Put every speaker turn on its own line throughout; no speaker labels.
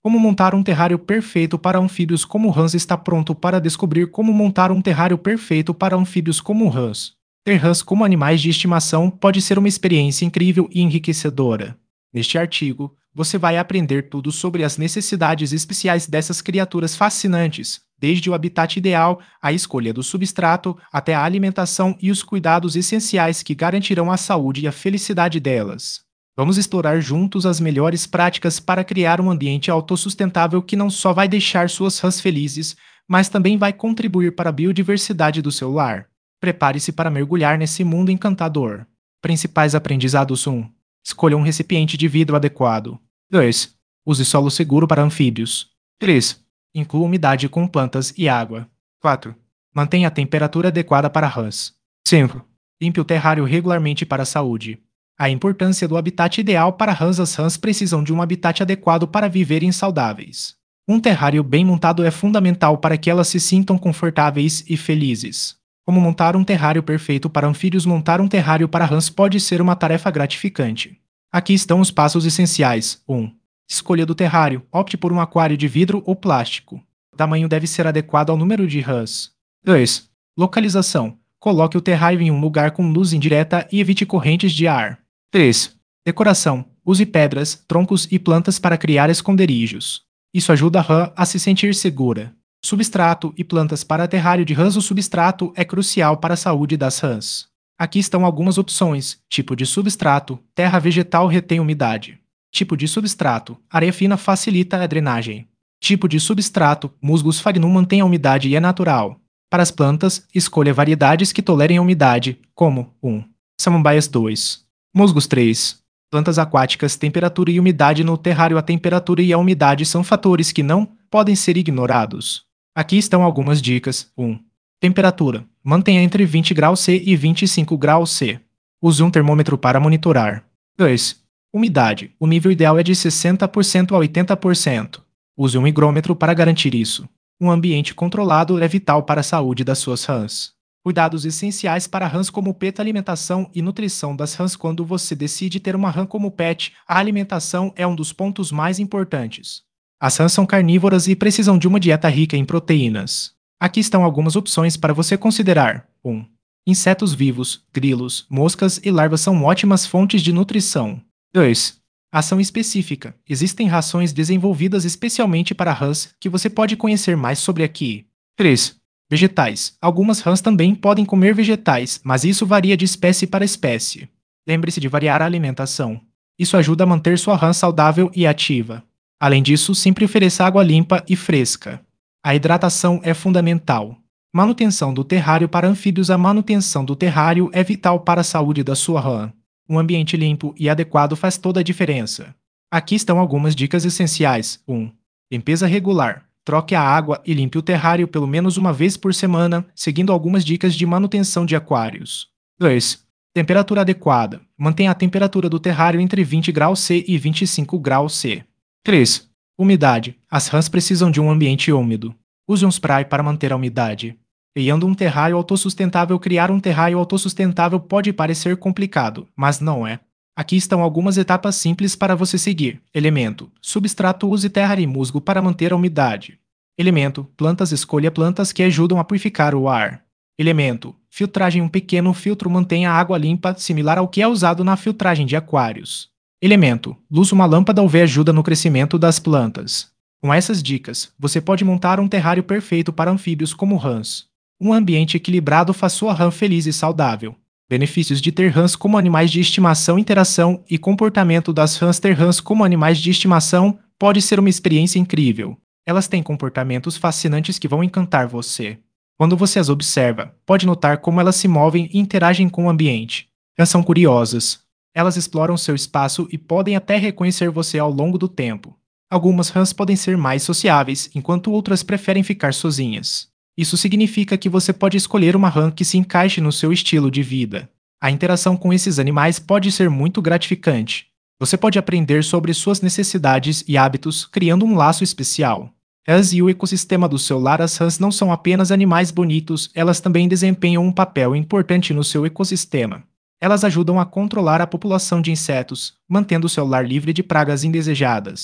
Como montar um terrário perfeito para anfíbios como rãs está pronto para descobrir como montar um terrário perfeito para anfíbios como rãs. Ter rãs como animais de estimação pode ser uma experiência incrível e enriquecedora. Neste artigo, você vai aprender tudo sobre as necessidades especiais dessas criaturas fascinantes, desde o habitat ideal, a escolha do substrato, até a alimentação e os cuidados essenciais que garantirão a saúde e a felicidade delas. Vamos explorar juntos as melhores práticas para criar um ambiente autossustentável que não só vai deixar suas rãs felizes, mas também vai contribuir para a biodiversidade do seu lar. Prepare-se para mergulhar nesse mundo encantador. Principais aprendizados: 1. Escolha um recipiente de vidro adequado. 2. Use solo seguro para anfíbios. 3. Inclua umidade com plantas e água. 4. Mantenha a temperatura adequada para rãs. 5. Limpe o terrário regularmente para a saúde. A importância do habitat ideal para rãs. As rãs precisam de um habitat adequado para viverem saudáveis. Um terrário bem montado é fundamental para que elas se sintam confortáveis e felizes. Como montar um terrário perfeito para anfíbios? Montar um terrário para rãs pode ser uma tarefa gratificante. Aqui estão os passos essenciais. 1. Escolha do terrário. Opte por um aquário de vidro ou plástico. O tamanho deve ser adequado ao número de rãs. 2. Localização. Coloque o terrário em um lugar com luz indireta e evite correntes de ar. 3. Decoração. Use pedras, troncos e plantas para criar esconderijos. Isso ajuda a rã a se sentir segura. Substrato e plantas para terrário de rãs. O substrato é crucial para a saúde das rãs. Aqui estão algumas opções: tipo de substrato, terra vegetal retém umidade. Tipo de substrato, areia fina facilita a drenagem. Tipo de substrato, musgos farinum mantém a umidade e é natural. Para as plantas, escolha variedades que tolerem a umidade, como 1. Samambaias 2. Musgos 3. Plantas aquáticas. Temperatura e umidade no terrário. A temperatura e a umidade são fatores que não podem ser ignorados. Aqui estão algumas dicas. 1. Temperatura. Mantenha entre 20 graus C e 25 graus C. Use um termômetro para monitorar. 2. Umidade. O nível ideal é de 60% a 80%. Use um higrômetro para garantir isso. Um ambiente controlado é vital para a saúde das suas rãs. Cuidados essenciais para rãs como pet. Alimentação e nutrição das rãs. Quando você decide ter uma rã como pet, a alimentação é um dos pontos mais importantes. As rãs são carnívoras e precisam de uma dieta rica em proteínas. Aqui estão algumas opções para você considerar. 1. Insetos vivos, grilos, moscas e larvas são ótimas fontes de nutrição. 2. Ação específica. Existem rações desenvolvidas especialmente para rãs que você pode conhecer mais sobre aqui. 3. Vegetais. Algumas rãs também podem comer vegetais, mas isso varia de espécie para espécie. Lembre-se de variar a alimentação. Isso ajuda a manter sua rã saudável e ativa. Além disso, sempre ofereça água limpa e fresca. A hidratação é fundamental. Manutenção do terrário para anfíbios. A manutenção do terrário é vital para a saúde da sua rã. Um ambiente limpo e adequado faz toda a diferença. Aqui estão algumas dicas essenciais. 1. Limpeza regular. Troque a água e limpe o terrário pelo menos uma vez por semana, seguindo algumas dicas de manutenção de aquários. 2. Temperatura adequada. Mantenha a temperatura do terrário entre 20 graus C e 25 graus C. 3. Umidade. As rãs precisam de um ambiente úmido. Use um spray para manter a umidade. Criando um terrário autossustentável. Criar um terrário autossustentável pode parecer complicado, mas não é. Aqui estão algumas etapas simples para você seguir. Elemento. Substrato. Use terra e musgo para manter a umidade. Elemento. Plantas. Escolha plantas que ajudam a purificar o ar. Elemento. Filtragem. Um pequeno filtro mantém a água limpa, similar ao que é usado na filtragem de aquários. Elemento. Luz. Uma lâmpada UV ajuda no crescimento das plantas. Com essas dicas, você pode montar um terrário perfeito para anfíbios como rãs. Um ambiente equilibrado faz sua rã feliz e saudável. Benefícios de ter rãs como animais de estimação. Interação e comportamento das rãs. Ter rãs como animais de estimação pode ser uma experiência incrível. Elas têm comportamentos fascinantes que vão encantar você. Quando você as observa, pode notar como elas se movem e interagem com o ambiente. Rãs são curiosas. Elas exploram seu espaço e podem até reconhecer você ao longo do tempo. Algumas rãs podem ser mais sociáveis, enquanto outras preferem ficar sozinhas. Isso significa que você pode escolher uma rã que se encaixe no seu estilo de vida. A interação com esses animais pode ser muito gratificante. Você pode aprender sobre suas necessidades e hábitos, criando um laço especial. Rãs e o ecossistema do seu lar. As rãs não são apenas animais bonitos, elas também desempenham um papel importante no seu ecossistema. Elas ajudam a controlar a população de insetos, mantendo seu lar livre de pragas indesejadas.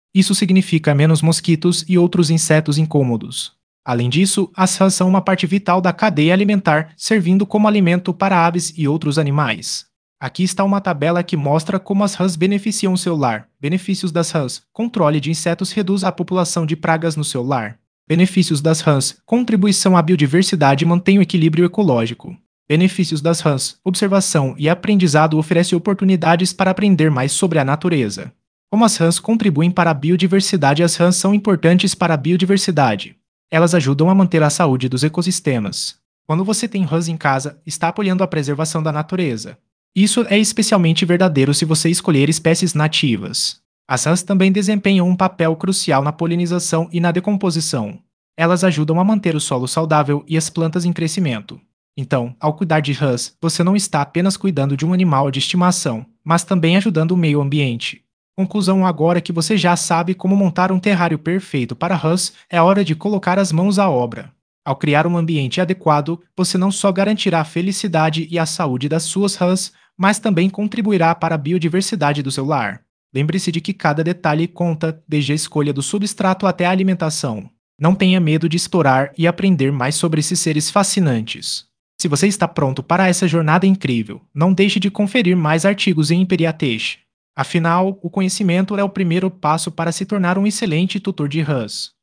Isso significa menos mosquitos e outros insetos incômodos. Além disso, as rãs são uma parte vital da cadeia alimentar, servindo como alimento para aves e outros animais. Aqui está uma tabela que mostra como as rãs beneficiam o seu lar. Benefícios das rãs: controle de insetos reduz a população de pragas no seu lar. Benefícios das rãs: contribuição à biodiversidade e mantém o equilíbrio ecológico. Benefícios das rãs: observação e aprendizado oferece oportunidades para aprender mais sobre a natureza. Como as rãs contribuem para a biodiversidade, as rãs são importantes para a biodiversidade. Elas ajudam a manter a saúde dos ecossistemas. Quando você tem rãs em casa, está apoiando a preservação da natureza. Isso é especialmente verdadeiro se você escolher espécies nativas. As rãs também desempenham um papel crucial na polinização e na decomposição. Elas ajudam a manter o solo saudável e as plantas em crescimento. Então, ao cuidar de rãs, você não está apenas cuidando de um animal de estimação, mas também ajudando o meio ambiente. Conclusão: agora que você já sabe como montar um terrário perfeito para rãs, é hora de colocar as mãos à obra. Ao criar um ambiente adequado, você não só garantirá a felicidade e a saúde das suas rãs, mas também contribuirá para a biodiversidade do seu lar. Lembre-se de que cada detalhe conta, desde a escolha do substrato até a alimentação. Não tenha medo de explorar e aprender mais sobre esses seres fascinantes. Se você está pronto para essa jornada incrível, não deixe de conferir mais artigos em Imperiatesh. Afinal, o conhecimento é o primeiro passo para se tornar um excelente tutor de rãs.